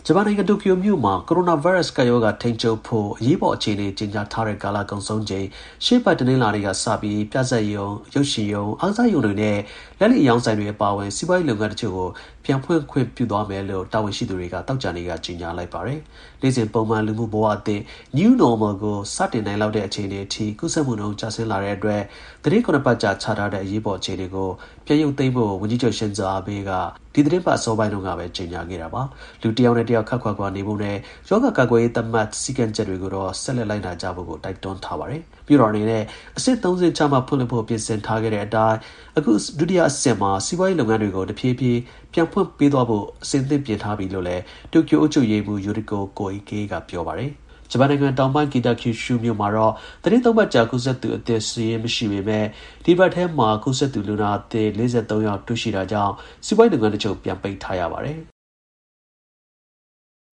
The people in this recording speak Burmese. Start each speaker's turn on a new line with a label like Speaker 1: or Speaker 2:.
Speaker 1: ဂျပန်နိုင်ငံတိုကျိုမြို့မှာကိုရိုနာဗိုင်းရပ်စ်ကပ်ရောဂါထိန်းချုပ်ဖို့အရေးပေါ်အခြေအနေကြေညာထားတဲ့ကာလကုန်ဆုံးချိန်ရှေ့ပတ်တနင်္လာနေ့ကစပြီးပြဇာတ်ရုံရုပ်ရှင်ရုံအားကစားရုံတွေနဲ့လက်လီရောင်းဆိုင်တွေအပါအဝင်စီးပွားရေးလုပ်ငန်းတချို့ကိုပြန်ဖွင့်ခွင့်ပြုသွားမယ်လို့တာဝန်ရှိသူတွေကတောက်ကြနေကကြေညာလိုက်ပါတယ်။နေ့စဉ်ပုံမှန်လူမှုဘဝအသစ် New Normal ကိုစတင်နိုင်လောက်တဲ့အခြေအနေအထိကူးစက်မှုနှုန်းကျဆင်းလာတဲ့အတွက်သတင်း9ပတ်ကြာချထားတဲ့အရေးပေါ်အခြေအနေကိုပြန်ရုပ်သိမ်းဖို့ဝန်ကြီးချုပ်ရှင်ဇာအာဘေးကဒီသတင်းပတ်အစောပိုင်းတုန်းကပဲကြေညာခဲ့တာပါ။လူတစ်ယောက်နဲ့တစ်ယောက်ခပ်ခွာခွာနေဖို့နဲ့ရောဂါကာကွယ်ရေးသတ်မှတ်စည်းကမ်းချက်တွေကိုတော့ဆက်လက်လိုက်နာကြဖို့ကိုတိုက်တွန်းထားပါတယ်။ပြည်တော်အနေနဲ့အဆင့်3ဆင့်ချမှဖွင့်လှစ်ဖို့ပြင်ဆင်ထားခဲ့တဲ့အတိုင်းအခုဒုတိယအဆင့်မှာစီးပွားရေးလုပ်ငန်းတွေကိုတဖြည်းဖြည်းပြန်ဖွင့်ပေးသွားဖို့အဆင့်သင့်ပြင်ထားပြီလို့လည်းတိုကျိုအုပ်ချုပ်ရေးမှူးယူရီကိုကိုအီကေကပြောပါတယ်။ဂျပန်နိုင်ငံတောင်ပိုင်းကီတာကျူရှုမြို့မှာတော့သတင်း3ပတ်ကြာကူးစက်သူအသစ်စီးရင်မရှိပေမဲ့ဒီဘက်ထဲမှာကူးစက်သူလူနာအသစ်43ယောက်တွေ့ရှိတာကြောင့်စီးပွားရေးလုပ်ငန်းတချို့ပြန်ပိတ်ထားရပါတယ်။